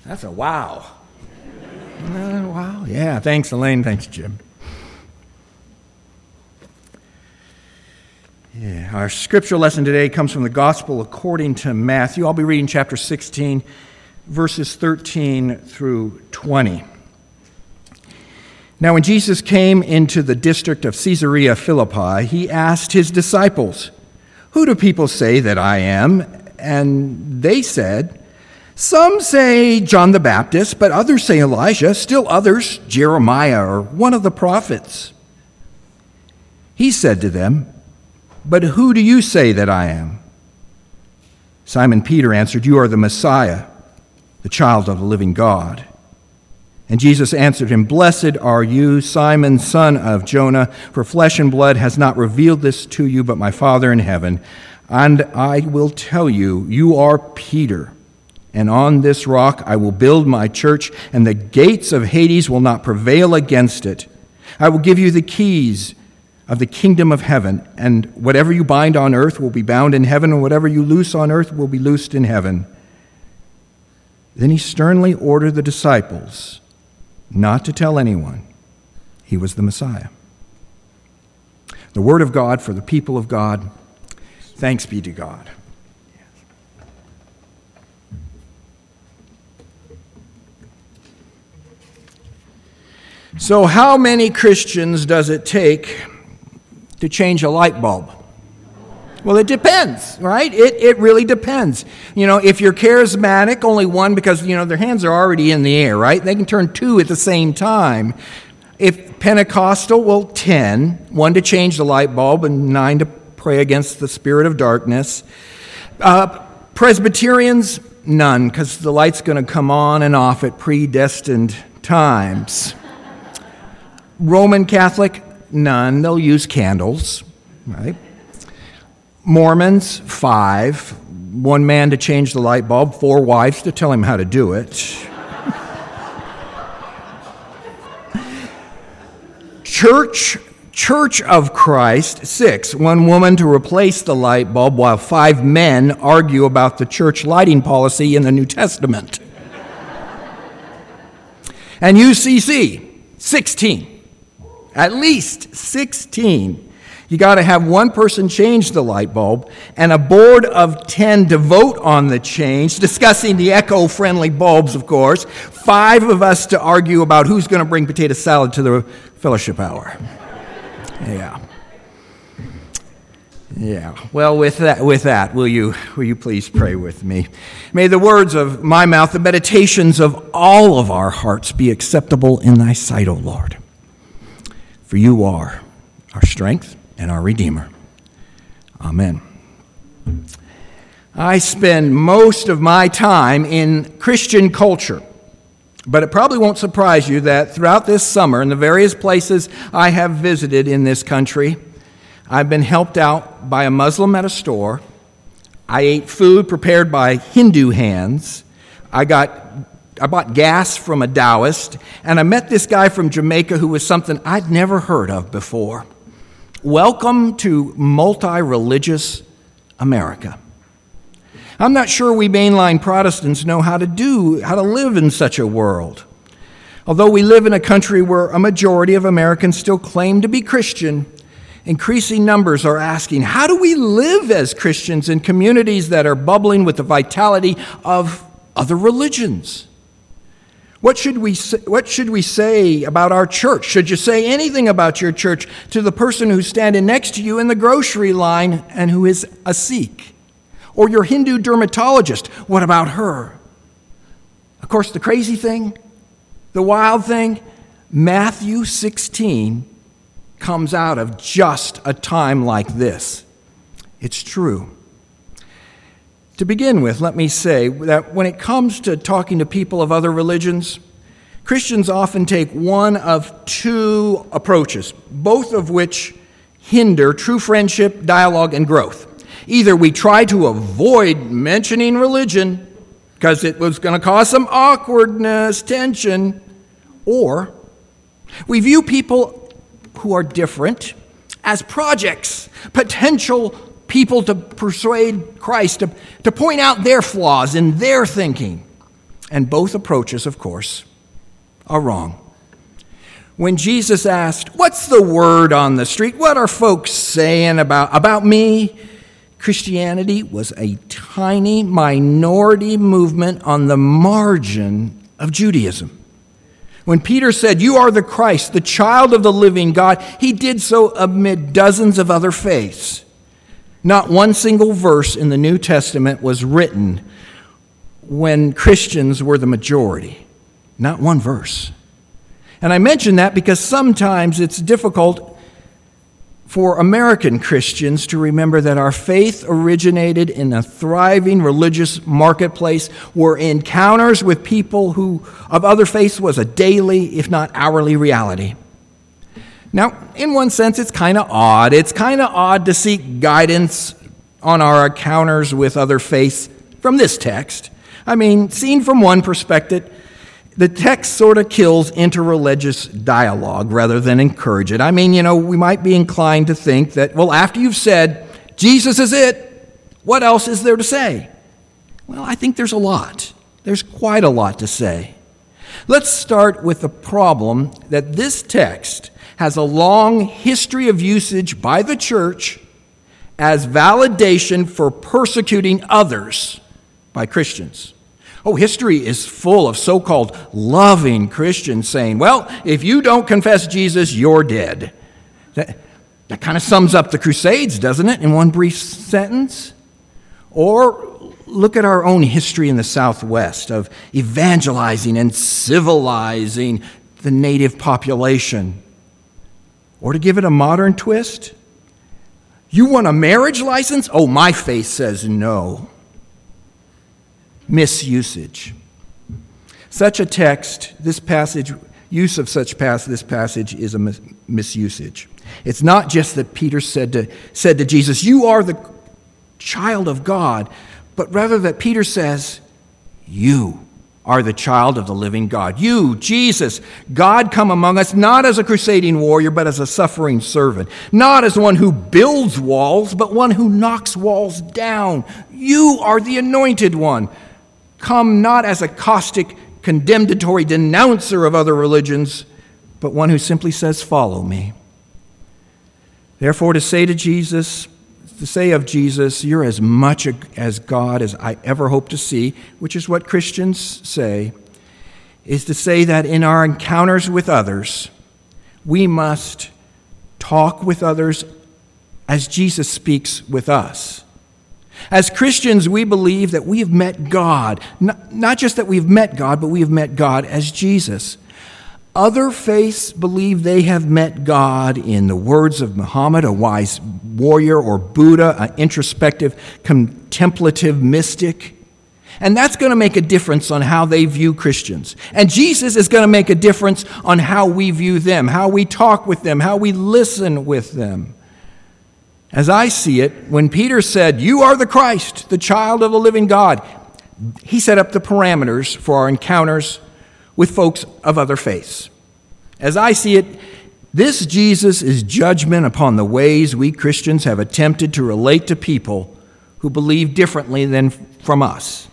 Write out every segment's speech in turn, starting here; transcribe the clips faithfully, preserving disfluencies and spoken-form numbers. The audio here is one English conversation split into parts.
That's a wow. Uh, wow. Yeah, thanks, Elaine. Thanks, Jim. Yeah, our scripture lesson today comes from the Gospel according to Matthew. I'll be reading chapter sixteen, verses thirteen through twenty. Now, when Jesus came into the district of Caesarea Philippi, he asked his disciples, "Who do people say that I am?" And they said, "Some say John the Baptist, but others say Elijah, still others Jeremiah or one of the prophets." He said to them, "But who do you say that I am?" Simon Peter answered, "You are the Messiah, the child of the living God." And Jesus answered him, "Blessed are you, Simon, son of Jonah, for flesh and blood has not revealed this to you, but my Father in heaven. And I will tell you, you are Peter, and on this rock I will build my church, and the gates of Hades will not prevail against it. I will give you the keys of the kingdom of heaven, and whatever you bind on earth will be bound in heaven, and whatever you loose on earth will be loosed in heaven." Then he sternly ordered the disciples not to tell anyone he was the Messiah. The word of God for the people of God. Thanks be to God. So, how many Christians does it take to change a light bulb? Well, it depends, right? It it really depends. You know, if you're charismatic, only one, because, you know, their hands are already in the air, right? They can turn two at the same time. If Pentecostal, well, ten. One to change the light bulb and nine to pray against the spirit of darkness. Uh, Presbyterians, none, because the light's going to come on and off at predestined times. Roman Catholic, none. They'll use candles, right? Mormons, five. One man to change the light bulb, four wives to tell him how to do it. Church, Church of Christ, six. One woman to replace the light bulb while five men argue about the church lighting policy in the New Testament. And U C C, sixteen. At least sixteen. You got to have one person change the light bulb and a board of ten to vote on the change, discussing the eco-friendly bulbs, of course. Five of us to argue about who's going to bring potato salad to the fellowship hour. Yeah. Yeah. Well, with that, with that, will you, will you please pray with me? May the words of my mouth, the meditations of all of our hearts be acceptable in thy sight, O Lord. For you are our strength and our Redeemer. Amen. I spend most of my time in Christian culture, but it probably won't surprise you that throughout this summer, in the various places I have visited in this country, I've been helped out by a Muslim at a store. I ate food prepared by Hindu hands. I got I bought gas from a Taoist, and I met this guy from Jamaica who was something I'd never heard of before. Welcome to multi-religious America. I'm not sure we mainline Protestants know how to do, how to live in such a world. Although we live in a country where a majority of Americans still claim to be Christian, increasing numbers are asking, how do we live as Christians in communities that are bubbling with the vitality of other religions? What should we say, what should we say about our church? Should you say anything about your church to the person who's standing next to you in the grocery line and who is a Sikh? Or your Hindu dermatologist, what about her? Of course, the crazy thing, the wild thing, Matthew sixteen comes out of just a time like this. It's true. To begin with, let me say that when it comes to talking to people of other religions, Christians often take one of two approaches, both of which hinder true friendship, dialogue, and growth. Either we try to avoid mentioning religion because it was going to cause some awkwardness, tension, or we view people who are different as projects, potential people to persuade Christ, to, to point out their flaws in their thinking. And both approaches, of course, are wrong. When Jesus asked, "What's the word on the street? What are folks saying about, about me?" Christianity was a tiny minority movement on the margin of Judaism. When Peter said, "You are the Christ, the child of the living God," he did so amid dozens of other faiths. Not one single verse in the New Testament was written when Christians were the majority. Not one verse. And I mention that because sometimes it's difficult for American Christians to remember that our faith originated in a thriving religious marketplace where encounters with people who of other faiths was a daily, if not hourly, reality. Now, in one sense, it's kind of odd. It's kind of odd to seek guidance on our encounters with other faiths from this text. I mean, seen from one perspective, the text sort of kills interreligious dialogue rather than encourage it. I mean, you know, we might be inclined to think that, well, after you've said, Jesus is it, what else is there to say? Well, I think there's a lot. There's quite a lot to say. Let's start with the problem that this text has a long history of usage by the church as validation for persecuting others by Christians. Oh, history is full of so-called loving Christians saying, well, if you don't confess Jesus, you're dead. That, that kind of sums up the Crusades, doesn't it, in one brief sentence? Or look at our own history in the Southwest of evangelizing and civilizing the native population. Or to give it a modern twist, you want a marriage license? Oh, my faith says no. Misusage. Such a text, this passage, use of such pass, this passage is a mis- misusage. It's not just that Peter said to, said to Jesus, "You are the child of God," but rather that Peter says, "You are the child of the living God." You, Jesus, God come among us, not as a crusading warrior, but as a suffering servant. Not as one who builds walls, but one who knocks walls down. You are the anointed one. Come not as a caustic, condemnatory denouncer of other religions, but one who simply says, "Follow me." Therefore, to say to Jesus, to say of Jesus, "You're as much as God as I ever hope to see," which is what Christians say, is to say that in our encounters with others, we must talk with others as Jesus speaks with us. As Christians, we believe that we have met God. Not, not just that we've met God, but we have met God as Jesus. Other faiths believe they have met God in the words of Muhammad, a wise warrior, or Buddha, an introspective, contemplative mystic. And that's going to make a difference on how they view Christians. And Jesus is going to make a difference on how we view them, how we talk with them, how we listen with them. As I see it, when Peter said, "You are the Christ, the child of the living God," he set up the parameters for our encounters with folks of other faiths. As I see it, this Jesus is judgment upon the ways we Christians have attempted to relate to people who believe differently than from us.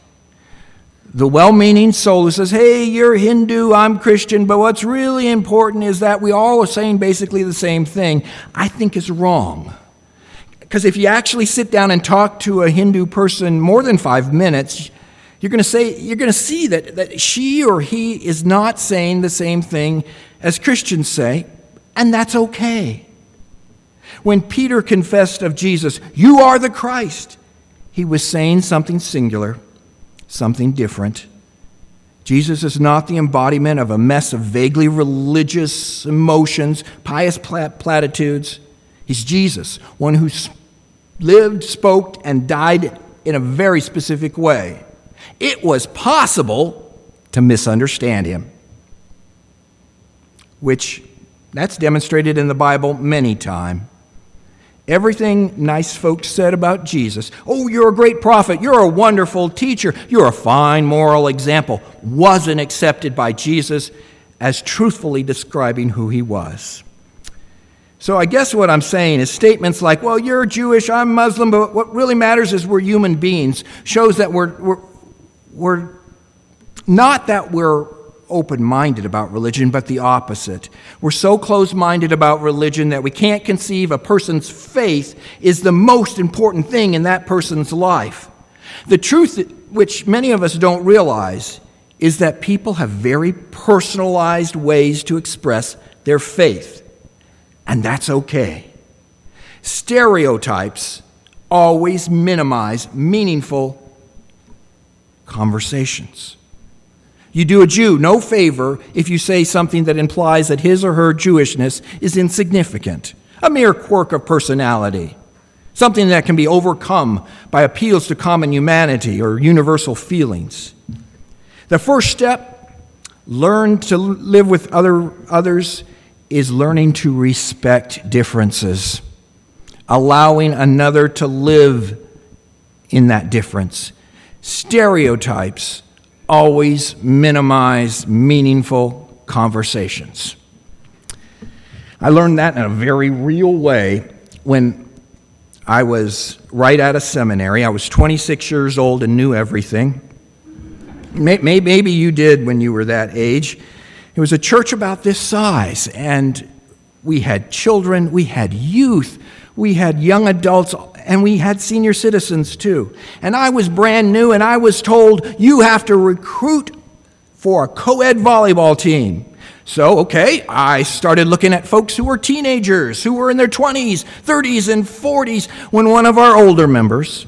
The well-meaning soul who says, "Hey, you're Hindu, I'm Christian, but what's really important is that we all are saying basically the same thing," I think is wrong. Because if you actually sit down and talk to a Hindu person more than five minutes, you're going to say you're going to see that, that she or he is not saying the same thing as Christians say, and that's okay. When Peter confessed of Jesus, "You are the Christ," he was saying something singular, something different. Jesus is not the embodiment of a mess of vaguely religious emotions, pious platitudes. He's Jesus, one who lived, spoke, and died in a very specific way. It was possible to misunderstand him, which that's demonstrated in the Bible many times. Everything nice folks said about Jesus, "Oh, you're a great prophet, you're a wonderful teacher, you're a fine moral example," wasn't accepted by Jesus as truthfully describing who he was. So I guess what I'm saying is statements like, "Well, you're Jewish, I'm Muslim, but what really matters is we're human beings," shows that we're we're we're Not that we're open-minded about religion, but the opposite. We're so close-minded about religion that we can't conceive a person's faith is the most important thing in that person's life. The truth, which many of us don't realize, is that people have very personalized ways to express their faith, and that's okay. Stereotypes always minimize meaningful conversations. You do a Jew no favor if you say something that implies that his or her Jewishness is insignificant, a mere quirk of personality, something that can be overcome by appeals to common humanity or universal feelings. The first step, learn to live with other others, is learning to respect differences, allowing another to live in that difference. Stereotypes always minimize meaningful conversations. I learned that in a very real way when I was right out of seminary. I was twenty-six years old and knew everything. Maybe you did when you were that age. It was a church about this size, and we had children, we had youth, we had young adults, and we had senior citizens too. And I was brand new, and I was told, you have to recruit for a co-ed volleyball team. So, okay, I started looking at folks who were teenagers, who were in their twenties, thirties, and forties, when one of our older members,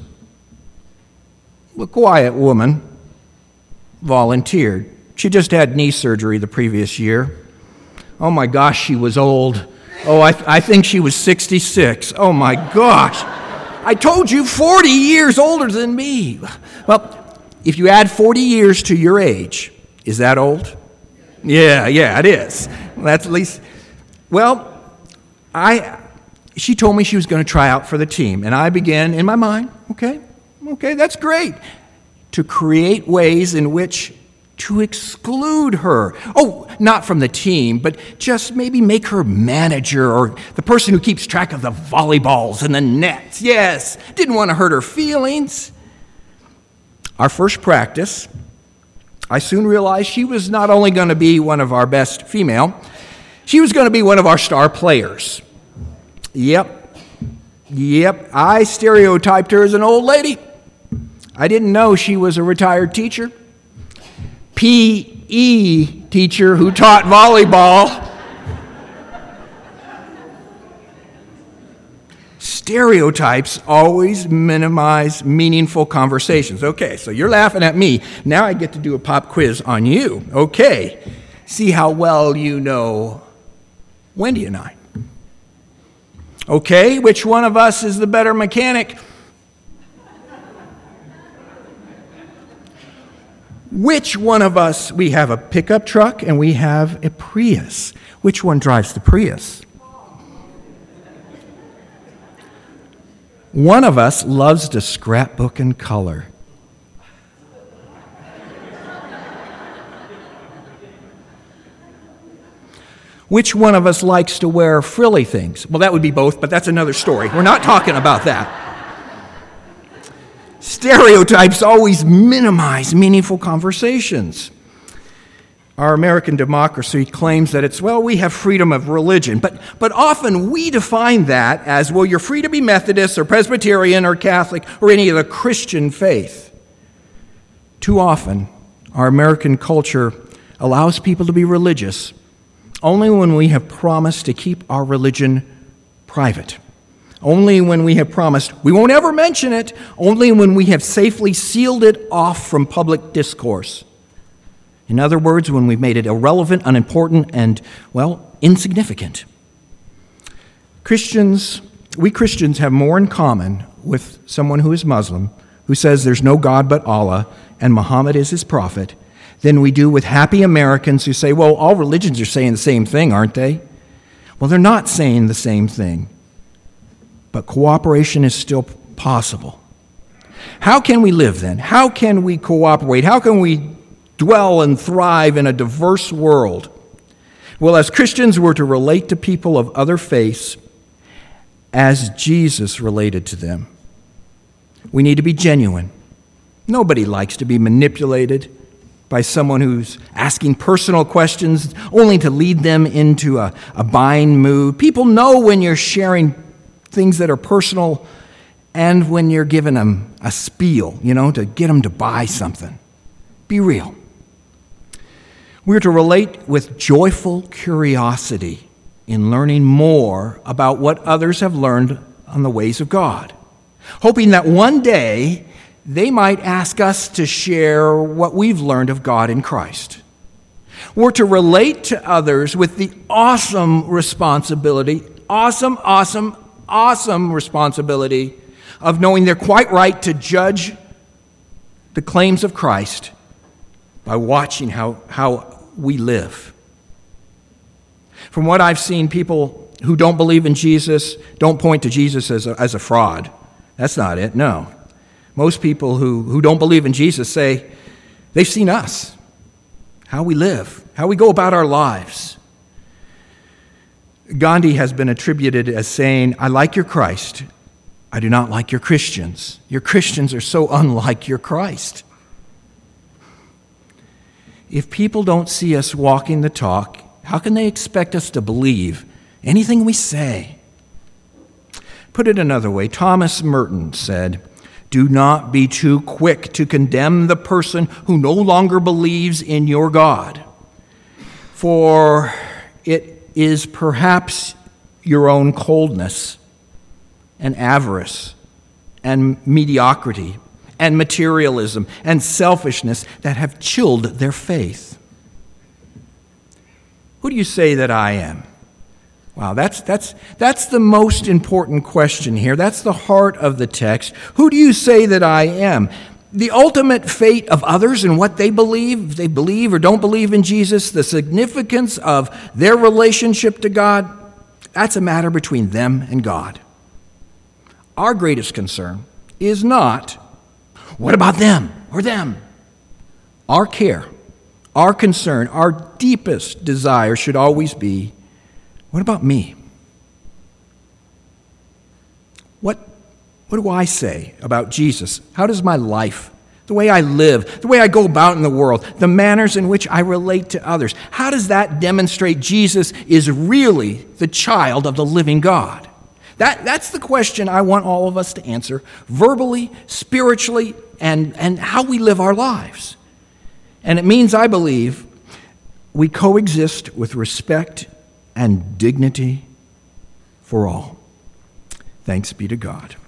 a quiet woman, volunteered. She just had knee surgery the previous year. Oh my gosh, she was old. Oh, I, th- I think she was sixty-six. Oh my gosh. I told you, forty years older than me. Well, if you add forty years to your age, is that old? Yeah, yeah, it is. That's at least, well, I, she told me she was going to try out for the team, and I began in my mind, okay, okay, that's great, to create ways in which to exclude her. Oh, not from the team, but just maybe make her manager or the person who keeps track of the volleyballs and the nets. Yes, didn't want to hurt her feelings. Our first practice, I soon realized she was not only going to be one of our best female, she was going to be one of our star players. Yep, yep, I stereotyped her as an old lady. I didn't know she was a retired teacher. P E teacher who taught volleyball. Stereotypes always minimize meaningful conversations. Okay, so you're laughing at me. Now I get to do a pop quiz on you. Okay, see how well you know Wendy and I. Okay, which one of us is the better mechanic? Which one of us, we have a pickup truck and we have a Prius. Which one drives the Prius? One of us loves to scrapbook in color. Which one of us likes to wear frilly things? Well, that would be both, but that's another story. We're not talking about that. Stereotypes always minimize meaningful conversations. Our American democracy claims that it's, well, we have freedom of religion, but, but often we define that as, well, you're free to be Methodist or Presbyterian or Catholic or any of the Christian faith. Too often, our American culture allows people to be religious only when we have promised to keep our religion private. Only when we have promised we won't ever mention it, only when we have safely sealed it off from public discourse. In other words, when we've made it irrelevant, unimportant, and, well, insignificant. Christians, we Christians have more in common with someone who is Muslim, who says there's no God but Allah, and Muhammad is his prophet, than we do with happy Americans who say, well, all religions are saying the same thing, aren't they? Well, they're not saying the same thing. But cooperation is still possible. How can we live then? How can we cooperate? How can we dwell and thrive in a diverse world? Well, as Christians, we're to relate to people of other faiths as Jesus related to them. We need to be genuine. Nobody likes to be manipulated by someone who's asking personal questions only to lead them into a, a buying mood. People know when you're sharing things that are personal and when you're giving them a spiel, you know, to get them to buy something. Be real. We're to relate with joyful curiosity in learning more about what others have learned on the ways of God, hoping that one day they might ask us to share what we've learned of God in Christ. We're to relate to others with the awesome responsibility, awesome, awesome, awesome responsibility of knowing they're quite right to judge the claims of Christ by watching how, how we live. From what I've seen, people who don't believe in Jesus don't point to Jesus as a, as a fraud. That's not it, no. Most people who, who don't believe in Jesus say they've seen us, how we live, how we go about our lives. Gandhi has been attributed as saying, I like your Christ, I do not like your Christians. Your Christians are so unlike your Christ. If people don't see us walking the talk, how can they expect us to believe anything we say? Put it another way, Thomas Merton said, do not be too quick to condemn the person who no longer believes in your God, for it is perhaps your own coldness and avarice and mediocrity and materialism and selfishness that have chilled their faith. Who do you say that I am? Wow, that's that's that's the most important question here. That's the heart of the text. Who do you say that I am? The ultimate fate of others and what they believe, if they believe or don't believe in Jesus, the significance of their relationship to God, that's a matter between them and God. Our greatest concern is not, what about them or them? Our care, our concern, our deepest desire should always be, what about me? What, what do I say about Jesus? How does my life, the way I live, the way I go about in the world, the manners in which I relate to others, how does that demonstrate Jesus is really the child of the living God? That, that's the question I want all of us to answer, verbally, spiritually, and, and how we live our lives. And it means, I believe, we coexist with respect and dignity for all. Thanks be to God.